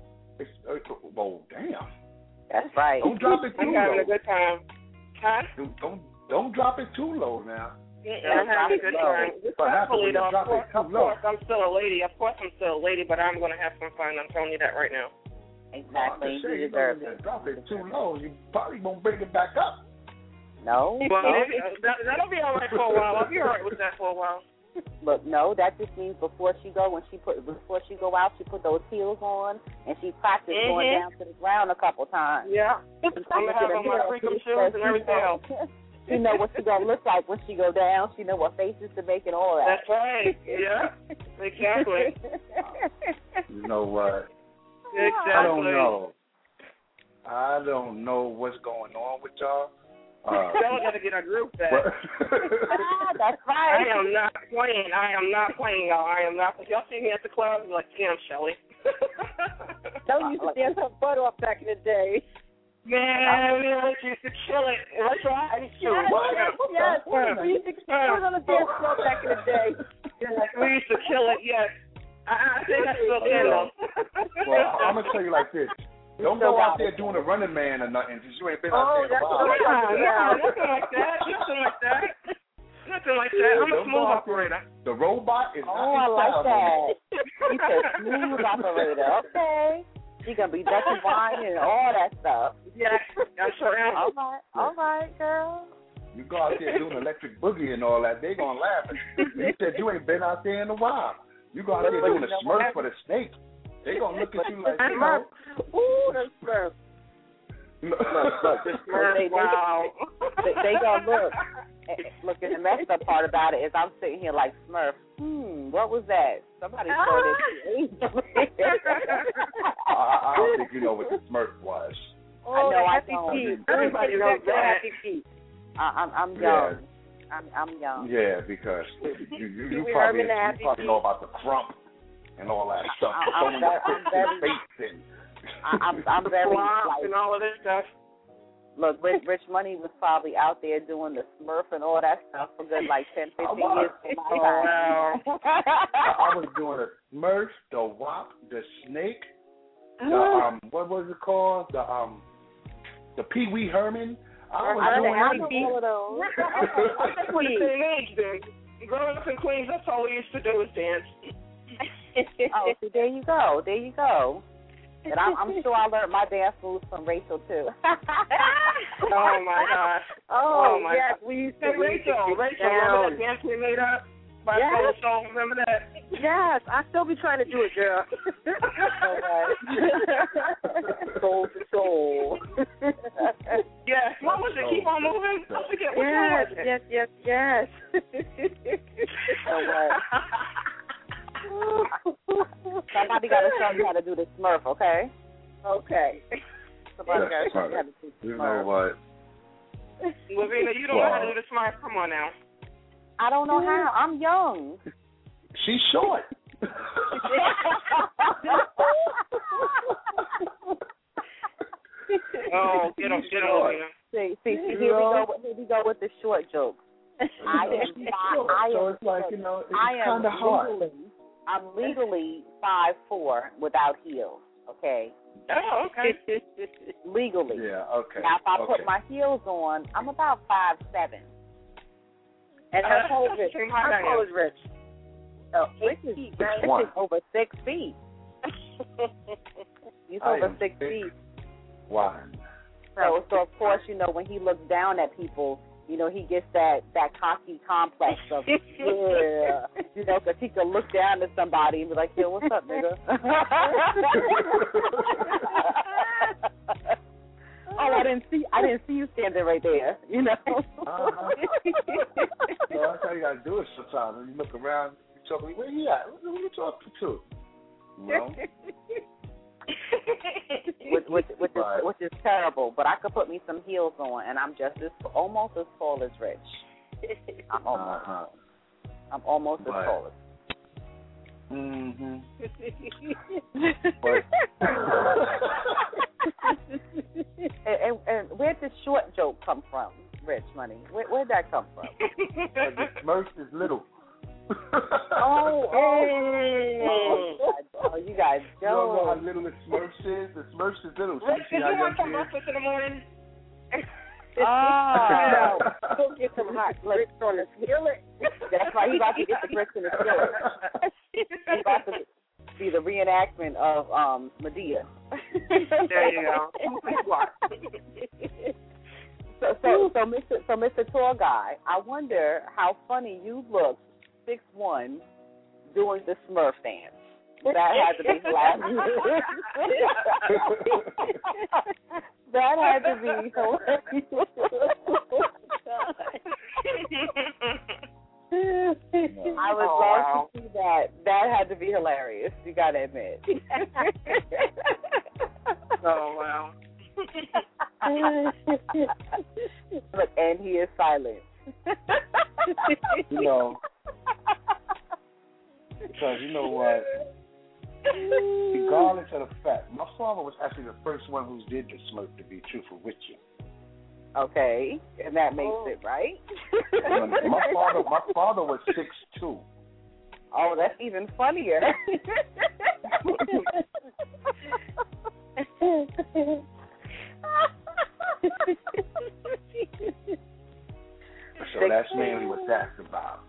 Oh, damn. That's right. Don't drop it too I'm low. having a good time. Huh? Don't drop it too low now. I'm having a good time. Respectfully, though, of course, I'm still a lady. Of course, I'm still a lady, but I'm going to have some fun. I'm telling you that right now. Exactly. You deserve it. Drop it too low, you probably won't bring it back up. No. Well, that'll be all right for a while. I'll be all right with that for a while. Look, no, that just means before she go out, she put those heels on and she practiced going down to the ground a couple times. Yeah. I'm gonna have on my freakum shoes and everything else. She know what she gonna look like when she go down. She know what faces to make and all that. That's right. Yeah. Exactly. You know what? Exactly. I don't know what's going on with y'all. Y'all got to get our group back. That's right. I am not playing, y'all. I am not. If y'all see me at the club, you're like, damn, Shelly. Don't used to dance her butt off back in the day. Man, we used to kill it. That's right. Yes. We used to kill it on the dance floor back in the day. We used to kill it, yes. I think I still can, though. Well, I'm going to tell you like this. Don't go out there doing a running man or nothing because you ain't been out there in a while. Nothing like that. Nothing like that. I'm a smooth operator. The robot is not I like that. She's a smooth operator. Okay. She's going to be Dutch wine and all that stuff. Yeah, I sure am. All right, girl. You go out there doing electric boogie and all that, they going to laugh. You said you ain't been out there in a while. You go out there doing a smurf for the snake. They going to look at you like, you know. Ooh, the Smurf. Look, the Smurf. Wow. They gonna look. Look, and the messed up part about it is I'm sitting here like Smurf. What was that? Somebody saw this. I don't think you know what the Smurf was. Oh, I know. Happy Feet. Everybody knows that. Happy Feet. I'm young. I'm young. Yeah, because you probably know about the crump and all that stuff. I'm very like, and all of this stuff. Look, Rich Money was probably out there doing the Smurf and all that stuff for good like 10, 15 years. I was doing the Smurf, the WAP, the Snake, the what was it called? The Pee Wee Herman. I was doing all of those. I think we're the same age then. Growing up in Queens, that's all we used to do was dance. Oh, so there you go. And I'm sure I learned my dance moves from Rachel too. Oh my gosh. Oh my yes, God. We used to. Rachel, remember that dance we made up by Soul Soul? Remember that? Yes, I still be trying to do it, girl. Soul to soul. Yes. What was it? Keep on moving. I forget what was it. Yes. Somebody got to show me how to do the Smurf, okay? Okay. Somebody got to show me how to do the Smurf. You know what? Lavina, you don't know how to do the Smurf. Come on now. I don't know how. I'm young. She's short. Oh, get him, Lavina. See, here we go with the short joke. I'm legally 5'4" without heels. Okay. Oh, okay. Legally. Yeah. Okay. Now, if I put my heels on, I'm about 5'7". And her pole is Rich. Oh, Rich is over 6 feet. He's over 6 feet. One. So of course, you know, when he looks down at people, you know, he gets that cocky complex of, yeah, you know, because he can look down at somebody and be like, yo, what's up, nigga? Oh, I didn't see you standing right there, you know. Well, that's how you gotta do it sometimes. When you look around, you talk, where you at? Who you talking to? You know? which is terrible. But I could put me some heels on, and I'm just almost as tall as Rich. I'm almost as tall as. Mm-hmm. and where'd the short joke come from, Rich Money? Where'd that come from? The Smurf is little. Oh, you guys don't. You don't know how little the Smurf is? The Smurf is little. Rich, did you want some breakfast in the morning? Oh, go get some hot grits on the skillet. That's right. He's about to get the grits in the skillet. He's about to be the reenactment of Medea. There you go. So Mr. Tall Guy, I wonder how funny you look, 6'1", doing the Smurf dance. That had to be hilarious. That had to be hilarious. I would love to see that. That had to be hilarious. You got to admit. Oh, wow. And he is silent. You know, because you know what? Regardless of the fact, my father was actually the first one who did the Smurf, to be truthful with you. Okay, and that makes it right. My father was 6'2". Oh, that's even funnier. So that's mainly what that's about.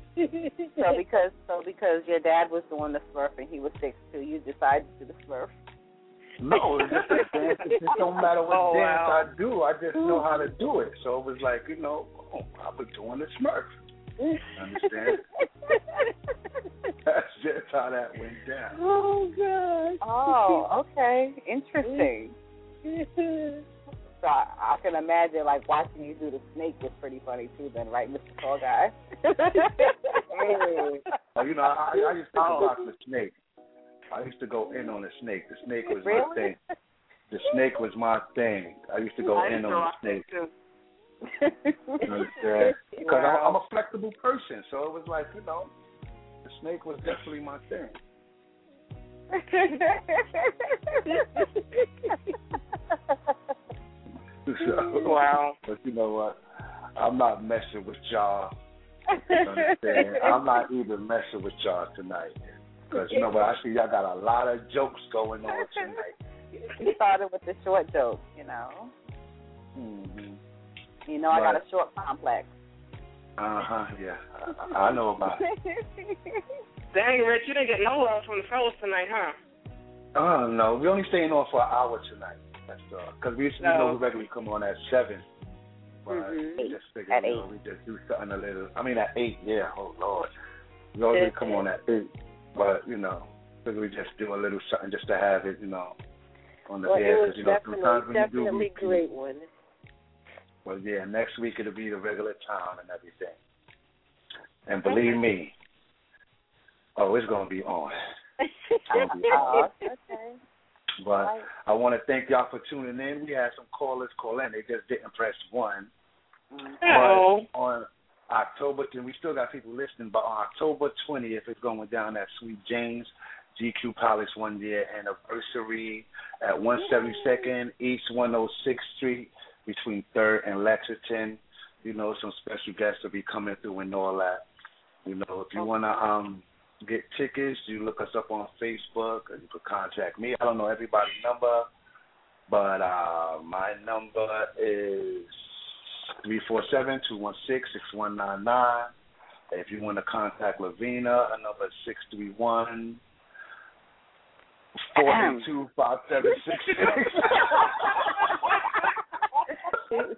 So because your dad was doing the Smurf and he was 6'2", you decided to do the Smurf? No, it just don't matter what dance I do. I just know how to do it. So it was like, you know, I was doing the Smurf. Understand? That's just how that went down. Oh, God. Oh, okay. Interesting. So I can imagine, like, watching you do the snake was pretty funny, too, then, right, Mr. Tall Guy? You know, I used to rock the snake. I used to go in on the snake. The snake was my thing. The snake was my thing. I used to go in on the snake. You understand? Because I'm a flexible person, so it was like, you know, the snake was definitely my thing. Wow. But you know what? I'm not messing with y'all. Understand? I'm not even messing with y'all tonight. Because you know what? I see y'all got a lot of jokes going on tonight. You started with the short joke, you know. Mm-hmm. You know, I got a short complex. Yeah. I know about it. Dang, Rich, you didn't get no love from the fellas tonight, huh? No. We only staying on for an hour tonight. That's because we regularly come on at 7. But we just figured, at 8. We just do something a little. I mean, at 8, yeah. Oh, Lord. We always come on at 8. But, you know, because we just do a little something just to have it, you know, on the air. Because, you know, sometimes when you do definitely a great one. Well, yeah, next week it'll be the regular time and everything. And believe me, it's going to be on. It's going to be on. Okay. But I want to thank y'all for tuning in. We had some callers call in. They just didn't press 1. Oh. But on October, we still got people listening, but on October 20th, it's going down at Sweet James GQ Palace 1 year anniversary at 172nd East 106th Street between 3rd and Lexington. You know, some special guests will be coming through and all that. You know, if you want to get tickets, you look us up on Facebook, or you could contact me. I don't know everybody's number, but my number is 347-216-6199. If you want to contact Lavina, our number is 631-482-5766.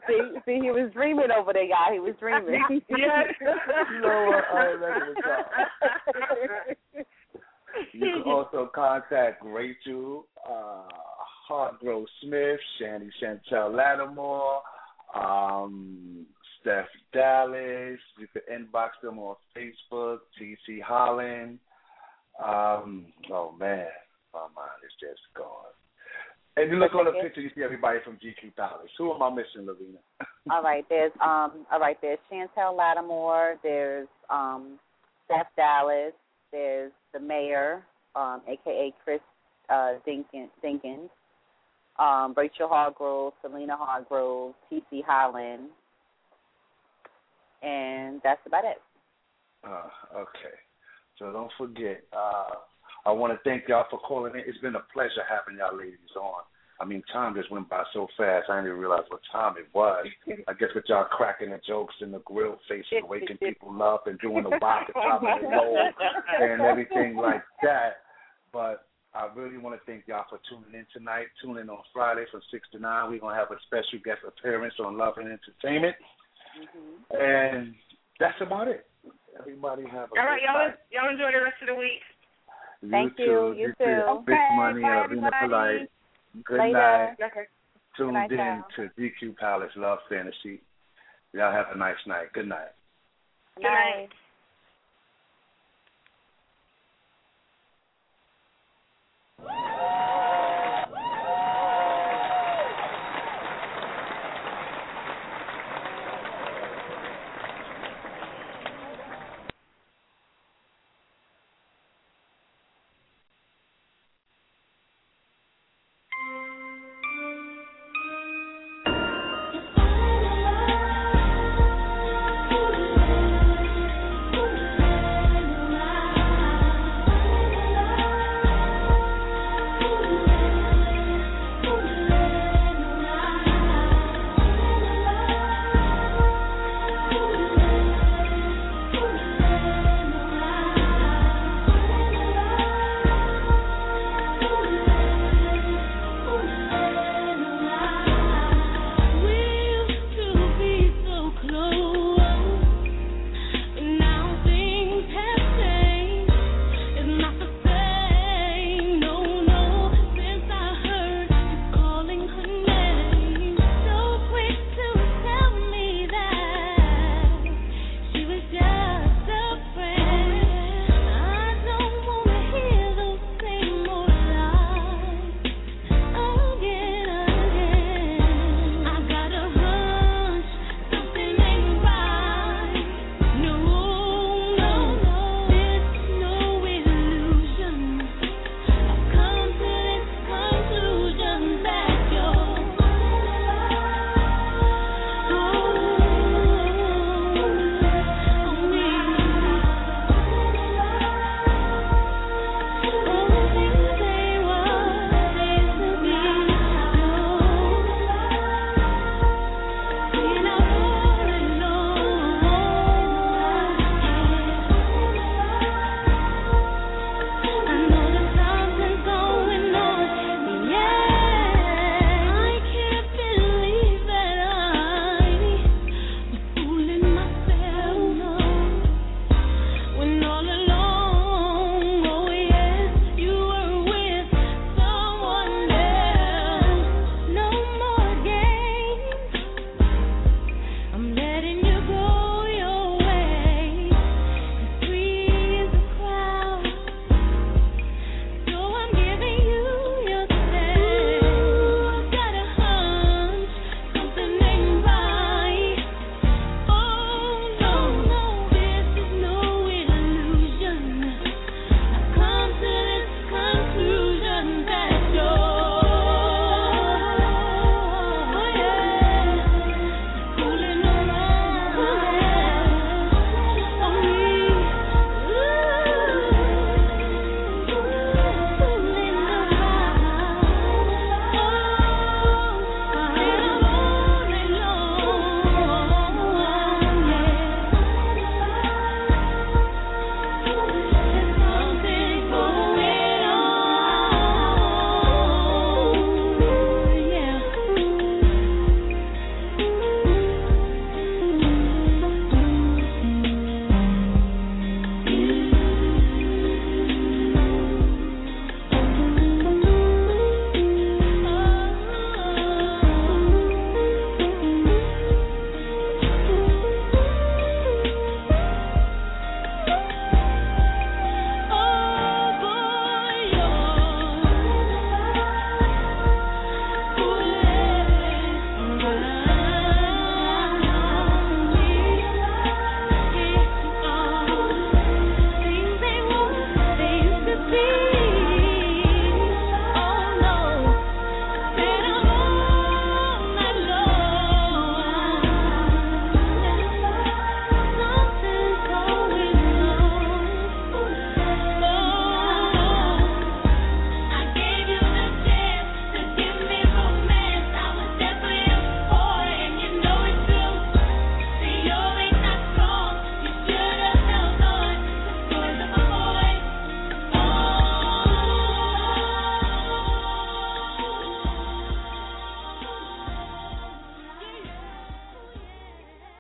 See, he was dreaming over there, y'all. He was dreaming. Yes. You know what? I remember the time. You can also contact Rachel Hartgrove Smith, Shandy Chantel Lattimore, Steph Dallas. You can inbox them on Facebook, TC Holland. Oh, man. My mind is just gone. And you look on the picture, you see everybody from GQ Palace. Who am I missing, Lavina? All right, there's Chantel Lattimore, there's Steph Dallas, there's the mayor, aka Chris Dinkins, Rachel Hargrove, Selena Hargrove, T.C. Holland, and that's about it. Okay. So don't forget, I want to thank y'all for calling in. It's been a pleasure having y'all ladies on. I mean, time just went by so fast, I didn't even realize what time it was. I guess with y'all cracking the jokes and the grill facing, waking people up and doing the wop and dropping the roll and everything like that. But I really want to thank y'all for tuning in tonight. Tune in on Friday from 6 to 9. We're going to have a special guest appearance on Love and Entertainment. Mm-hmm. And that's about it. Everybody have a all right, y'all enjoy the rest of the week. Thank you. You too. Big Money, Lavina Polite. Good Later. night. Okay. Tuned night, in y'all. to GQ Palace Love Fantasy. Y'all have a nice night. Good night. Good night. Night.